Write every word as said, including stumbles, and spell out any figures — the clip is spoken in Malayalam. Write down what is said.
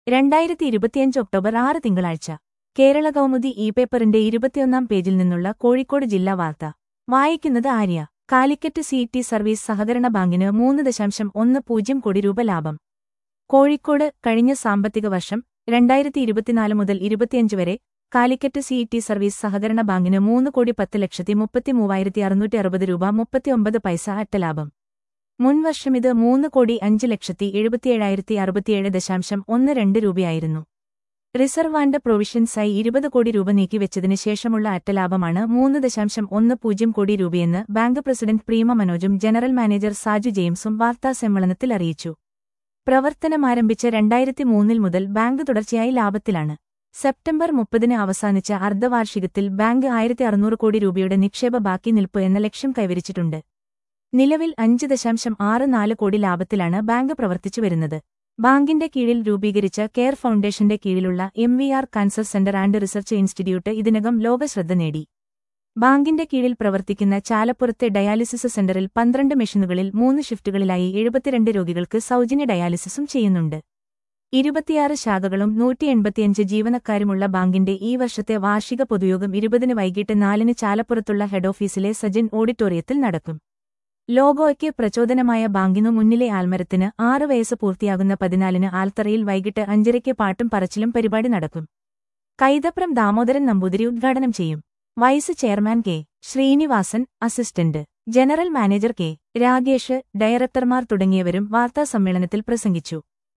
രണ്ടായിരത്തി ഇരുപത്തിയഞ്ച് ഒക്ടോബർ ആറ് തിങ്കളാഴ്ച കേരള കൗമുദി ഇ പേപ്പറിന്റെ ഇരുപത്തിയൊന്നാം പേജിൽ നിന്നുള്ള കോഴിക്കോട് ജില്ലാ വാർത്ത വായിക്കുന്നത് Arya. Calicut C T service സഹകരണ ബാങ്കിന് മൂന്ന് ദശാംശം ഒന്ന് പൂജ്യം കോടി രൂപ ലാഭം. കോഴിക്കോട് കഴിഞ്ഞ സാമ്പത്തിക വർഷം രണ്ടായിരത്തി ഇരുപത്തിനാല് മുതൽ ഇരുപത്തിയഞ്ച് വരെ കാലിക്കറ്റ് സി ടി സർവീസ് സഹകരണ ബാങ്കിന് മൂന്ന് കോടി പത്ത് ലക്ഷത്തി മുപ്പത്തിമൂവായിരത്തി അറുന്നൂറ്റി അറുപത് രൂപ മുപ്പത്തിയൊമ്പത് പൈസ അറ്റ ലാഭം. മുൻവർഷം ഇത് മൂന്ന് കോടി അഞ്ച് ലക്ഷത്തി എഴുപത്തിയേഴായിരത്തി അറുപത്തിയേഴ് ദശാംശം ഒന്ന് രണ്ട് രൂപയായിരുന്നു. റിസർവ് ആൻഡ് പ്രൊവിഷൻസായി ഇരുപത് കോടി രൂപ നീക്കിവെച്ചതിന് ശേഷമുള്ള അറ്റലാഭമാണ് മൂന്ന് ദശാംശം ഒന്ന് പൂജ്യം കോടി രൂപയെന്ന് ബാങ്ക് പ്രസിഡന്റ് പ്രീമ മനോജും ജനറൽ മാനേജർ സാജു ജെയിംസും വാർത്താസമ്മേളനത്തിൽ അറിയിച്ചു. പ്രവർത്തനമാരംഭിച്ച രണ്ടായിരത്തി മൂന്നിൽ മുതൽ ബാങ്ക് തുടർച്ചയായി ലാഭത്തിലാണ്. സെപ്റ്റംബർ മുപ്പതിന് അവസാനിച്ച അർദ്ധവാർഷികത്തിൽ ബാങ്ക് ആയിരത്തി അറുന്നൂറ് കോടി രൂപയുടെ നിക്ഷേപ ബാക്കി നിൽപ്പ് എന്ന ലക്ഷ്യം കൈവരിച്ചിട്ടുണ്ട്. നിലവിൽ അഞ്ച് ദശാംശം ആറ് നാല് കോടി ലാഭത്തിലാണ് ബാങ്ക് പ്രവർത്തിച്ചുവരുന്നത്. ബാങ്കിന്റെ കീഴിൽ രൂപീകരിച്ച കെയർ ഫൗണ്ടേഷന്റെ കീഴിലുള്ള M V R cancer centre and research institute ഇതിനകം ലോകശ്രദ്ധ നേടി. ബാങ്കിന്റെ കീഴിൽ പ്രവർത്തിക്കുന്ന ചാലപ്പുറത്തെ ഡയാലിസിസ് സെന്ററിൽ പന്ത്രണ്ട് മെഷീനുകളിൽ മൂന്ന് ഷിഫ്റ്റുകളിലായി എഴുപത്തിരണ്ട് രോഗികൾക്ക് സൗജന്യ ഡയാലിസിസും ചെയ്യുന്നുണ്ട്. ഇരുപത്തിയാറ് ശാഖകളും നൂറ്റി എൺപത്തിയഞ്ച് ജീവനക്കാരുമുള്ള ബാങ്കിന്റെ ഈ വർഷത്തെ വാർഷിക പൊതുയോഗം ഇരുപതിന് വൈകിട്ട് നാലിന് ചാലപ്പുറത്തുള്ള ഹെഡ് ഓഫീസിലെ സജിൻ ഓഡിറ്റോറിയത്തിൽ നടക്കും. ലോഗോയ്ക്ക് പ്രചോദനമായ ബാങ്കിനു മുന്നിലെ ആൽമരത്തിന് ആറ് വയസ്സ് പൂർത്തിയാകുന്ന പതിനാലിന് ആൽത്തറയിൽ വൈകിട്ട് അഞ്ചരയ്ക്ക് പാട്ടും പറച്ചിലും പരിപാടി നടക്കും. കൈതപ്രം ദാമോദരൻ നമ്പൂതിരി ഉദ്ഘാടനം ചെയ്യും. Vice chairman K Sreenivasan, assistant general manager K Ragesh, ഡയറക്ടർമാർ തുടങ്ങിയവരും വാർത്താസമ്മേളനത്തിൽ പ്രസംഗിച്ചു.